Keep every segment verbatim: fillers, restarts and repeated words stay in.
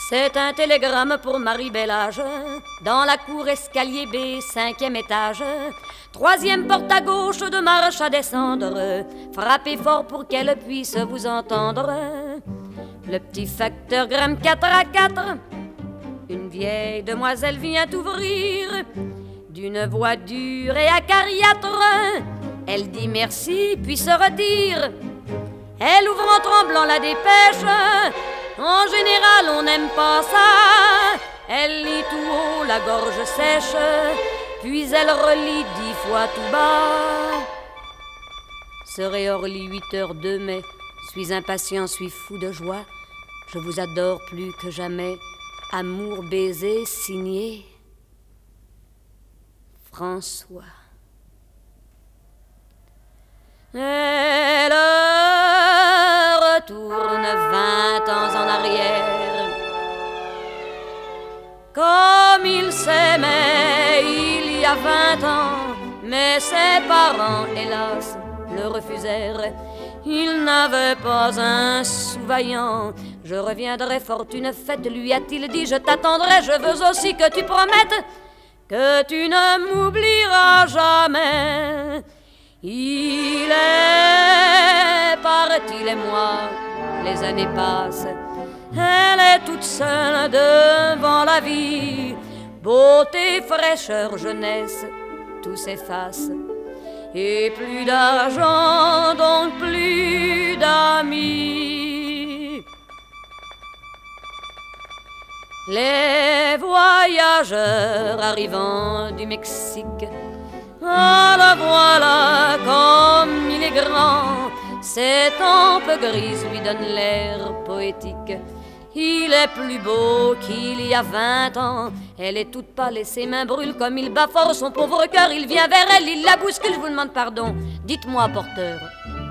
C'est un télégramme pour Marie-Bellage, dans la cour escalier B, cinquième étage. Troisième porte à gauche de marche à descendre. Frappez fort pour qu'elle puisse vous entendre. Le petit facteur grimpe quatre à quatre. Une vieille demoiselle vient ouvrir. D'une voix dure et acariâtre, elle dit merci puis se retire. Elle ouvre en tremblant la dépêche. En général, on n'aime pas ça. Elle lit tout haut, la gorge sèche, puis elle relit dix fois tout bas. Serait Orly huit heures deux mai. Suis impatient, suis fou de joie. Je vous adore plus que jamais. Amour, baiser, signé François. Elle retourne vingt ans en arrière. Comme il s'aimait il y a vingt ans, mais ses parents, hélas, le refusèrent. Il n'avait pas un sou vaillant. Je reviendrai, fortune faite, lui a-t-il dit. Je t'attendrai, je veux aussi que tu promettes que tu ne m'oublieras jamais. Il est parti, les mois, les années passent. Elle est toute seule devant la vie. Beauté, fraîcheur, jeunesse, tout s'efface. Et plus d'argent, donc plus d'amis. Les voyageurs arrivant du Mexique, ah le voilà comme il est grand. Ses tempes grises lui donnent l'air poétique. Il est plus beau qu'il y a vingt ans. Elle est toute pâle et ses mains brûlent comme il bat fort son pauvre cœur. Il vient vers elle, il la bouscule, je vous demande pardon. Dites-moi, porteur.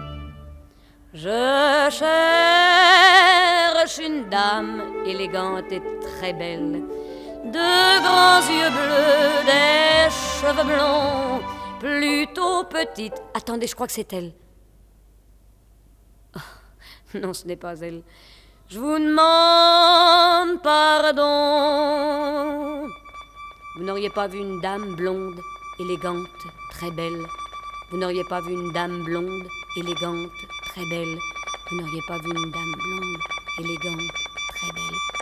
Je cherche une dame élégante et très belle, de grands yeux bleus, des cheveux blonds, plutôt petite. Attendez, je crois que c'est elle. Oh, non, ce n'est pas elle. Je vous demande pardon. Vous n'auriez pas vu une dame blonde, élégante, très belle. Vous n'auriez pas vu une dame blonde, élégante, très belle. Vous n'auriez pas vu une dame blonde, élégante, très belle.